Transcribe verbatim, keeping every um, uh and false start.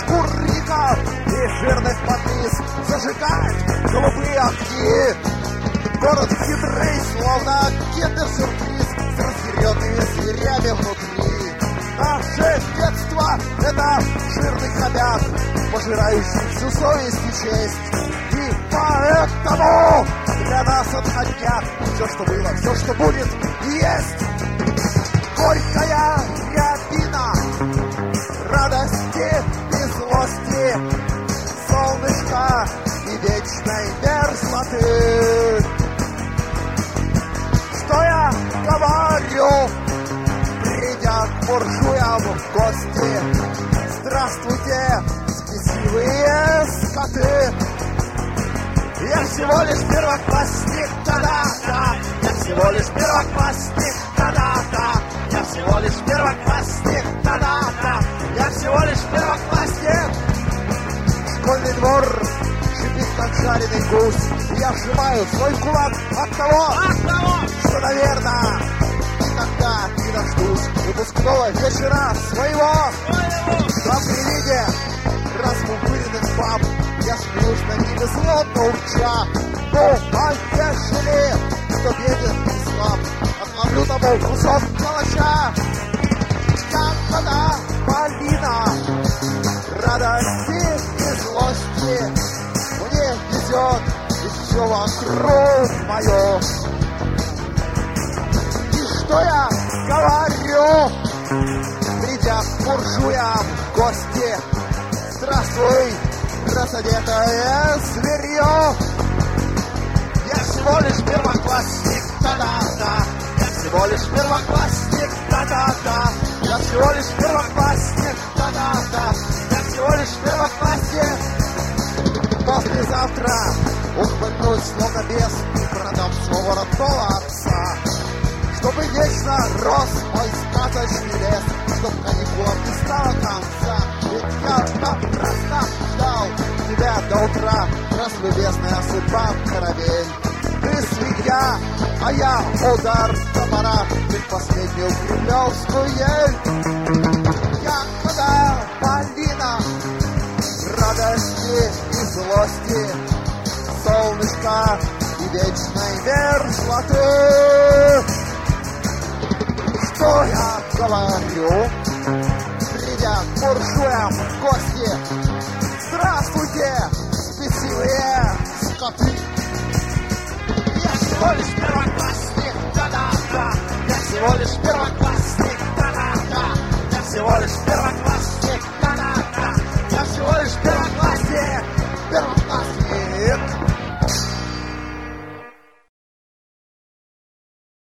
курников и жирных подпис зажигать голубые огни. Город хитрый, словно киндер-сюрприз с разъяренными зверями внутри. Наше детство — это жирный хомяк, пожирающий всю совесть и честь. И поэтому для нас отходняк все, что было, все, что будет и есть. Горькая рябина радости и злости, солнышко и вечной мерзлоты. Что я говорю, придя к буржуям в гости? Здравствуйте, спесивые скоты. Я всего лишь первоклассник, да-да-да. Я всего лишь первоклассник, да-да-да. Я всего лишь первоклассник, да-да-да. Я всего лишь первоклассник. Школьный двор шипит, как жареный гусь. Я сжимаю свой кулак от того, от того, что, наверное, никогда не дождусь выпускного вечера своего. Там при виде разбугыренных баб я смеюсь на ними злобно урча. Ну, поехали, кто беден и слаб, отловлю тобой кусок калача. Ягода малина радости и злости, мне везет, и все вокруг мое. И что я говорю, придя к буржуям в гости? Здравствуй, разодетое зверье. Я всего лишь первоклассник, да-да-да. Я всего лишь первоклассник, да-да-да. Я всего лишь первоклассник, да-да-да. Я всего лишь первоклассник. Послезавтра ухмыльнусь, словно бес, и продам своего родного отца, чтобы вечно рос мой сказочный лес, чтоб каникулам не стало конца. Ведь я напрасно ждал тебя до утра. Здравствуй, бедная судьба, корабель. Ты свинья, а я удар топора, ты последнюю кремлевскую ель. Ягода малина радости и злости, солнышко и вечной мерзлоты. Что я говорю, придя к буржуям в гости? Здравствуйте, спесивые скоты. Я всего лишь первоклассник, да-да-да. Я всего лишь первоклассник, да-да-да. Я всего лишь первоклассник, да-да-да. Я всего лишь